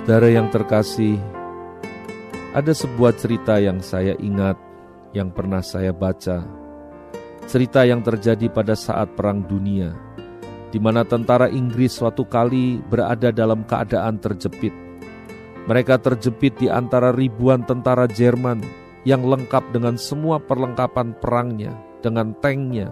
Saudara yang terkasih, ada sebuah cerita yang saya ingat, yang pernah saya baca. Cerita yang terjadi pada saat Perang Dunia, di mana tentara Inggris suatu kali berada dalam keadaan terjepit. Mereka terjepit di antara ribuan tentara Jerman yang lengkap dengan semua perlengkapan perangnya, dengan tanknya,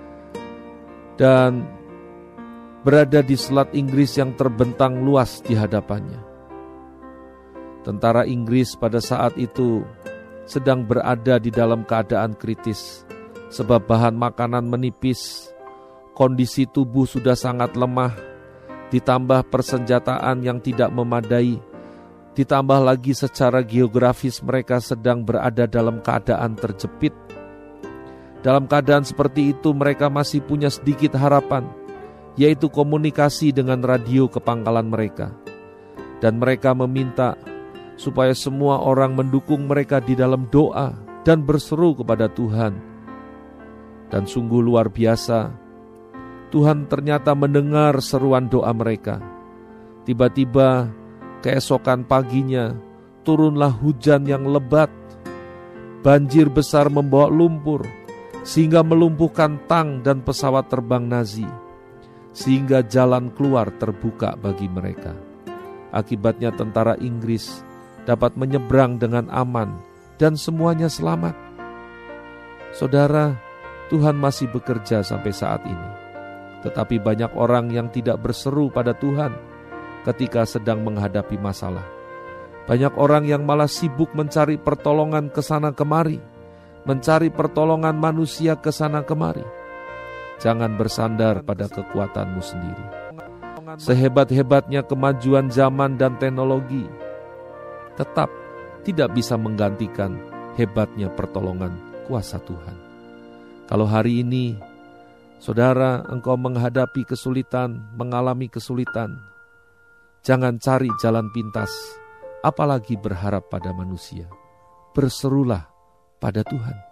dan berada di Selat Inggris yang terbentang luas di hadapannya. Tentara Inggris pada saat itu sedang berada di dalam keadaan kritis, sebab bahan makanan menipis, kondisi tubuh sudah sangat lemah, ditambah persenjataan yang tidak memadai, ditambah lagi secara geografis mereka sedang berada dalam keadaan terjepit. Dalam keadaan seperti itu mereka masih punya sedikit harapan, yaitu komunikasi dengan radio ke pangkalan mereka. Dan mereka meminta supaya semua orang mendukung mereka di dalam doa dan berseru kepada Tuhan. Dan sungguh luar biasa, Tuhan ternyata mendengar seruan doa mereka. Tiba-tiba keesokan paginya turunlah hujan yang lebat. Banjir besar membawa lumpur, sehingga melumpuhkan tank dan pesawat terbang Nazi, sehingga jalan keluar terbuka bagi mereka. Akibatnya tentara Inggris dapat menyeberang dengan aman dan semuanya selamat. Saudara, Tuhan masih bekerja sampai saat ini. Tetapi banyak orang yang tidak berseru pada Tuhan ketika sedang menghadapi masalah. Banyak orang yang malah sibuk mencari pertolongan ke sana kemari, mencari pertolongan manusia ke sana kemari. Jangan bersandar pada kekuatanmu sendiri. Sehebat-hebatnya kemajuan zaman dan teknologi, tetap tidak bisa menggantikan hebatnya pertolongan kuasa Tuhan. Kalau hari ini, saudara, engkau menghadapi kesulitan, mengalami kesulitan, jangan cari jalan pintas, apalagi berharap pada manusia. Berserulah pada Tuhan.